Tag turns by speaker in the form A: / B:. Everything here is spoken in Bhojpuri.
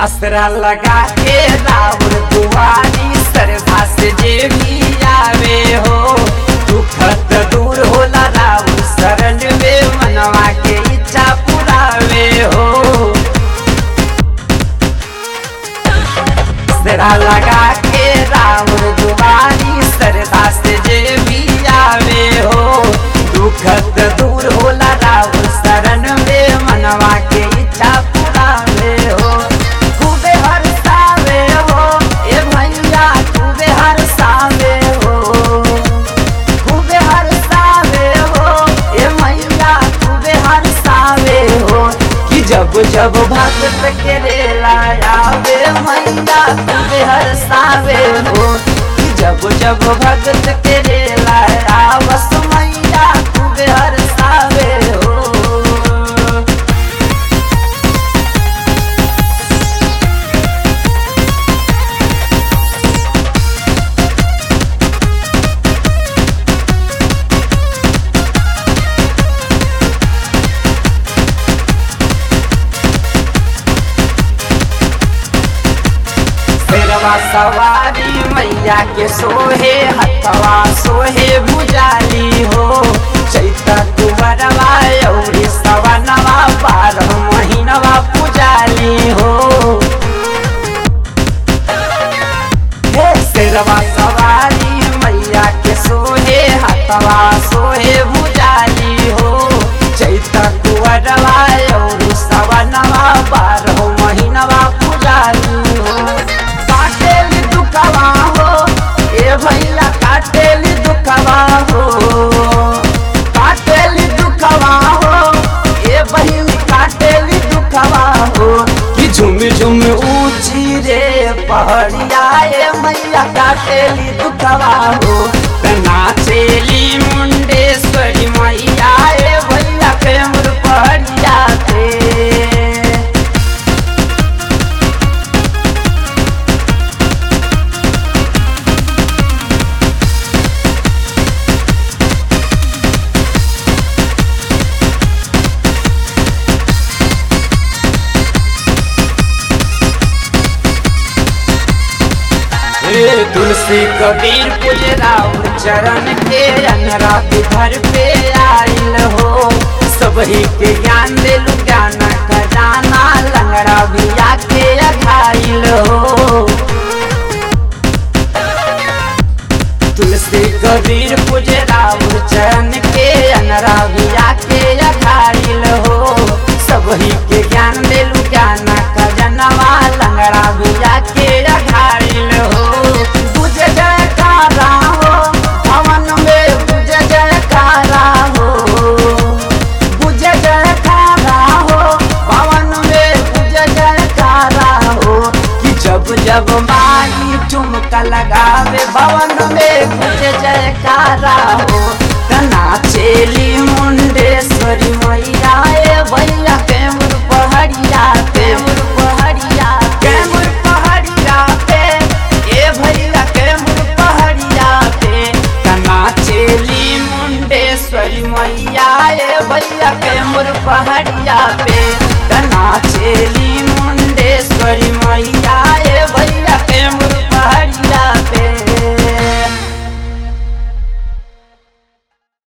A: असरा लगा के राउर दुआरी सरधा से जे भी आवे हो दुखत दूर होला राउर शरण में मनवा के इच्छा पुरावे हो। असरा लगा के राउर दुआरी सरधा से जे भी आवे हो दुखत दूर होला राउर शरण में मनवा के इच्छा पुरावे हो। खूबे हरसावे हो ए भैया खूबे हरसावे हो, खूबे हरसावे हो ए भैया खूबे हरसावे हो कि जब जब भक्त के रेला आवे भैया खूबे हरसावे हो कि जब जब भक्त के रेला आवस मैया खूबे हरसावे हो। शेरवा सवारी मैया के सोहे हथवा सोहे भुजाली हो चैता कुंवरवा अउरी सवनवा 12 महीनवा पुजाली हो। हे शेरवा सवारी मैया के सोहे हथवा सोहे भुजाली हो चैता कुंवरवा अउरी सवनवा 12 महीनवा पुजाली हो। काटेली दुखवा हो ए भैया काटेली दुखवा हो, काटेली दुखवा हो ए बहिन काटेली दुखवा हो कि झुम झुम ऊंची रे पहाड़िया ए मैया काटेली दुखवा हो नाचेली मुंडेश्वरी मैया ए भैया केमर पहाड़िया पे। तुलसी कबीर पूज राउर चरण के अनरा घर पे आइल हो सबही के ज्ञान दिलु ज्ञान खजाना लंगड़ा भी आके अघाइल हो। तुलसी कबीर पूज राउर चरण के अनरा भी आके अघाइल हो सबही के ज्ञान दिलु ज्ञान खजनवा लंगड़ा भी आके अघाइल हो। पूजे जयकारा हो भवन में पूजे जयकारा हो, पूजे जयकारा हो भवन में पूजे जयकारा हो कि जब जब माई ठुमका लगावे भवन में पूजे जयकारा हो नाचेली मुंडेश्वरी मैया ए भैया केमर पहाड़िया केमर पहाड़िया केमर पहाड़िया पे ए भैया केमर पहाड़िया पे नाचेली मुंडेश्वरी मैया ए भैया केमर पहाड़िया पे नाचेली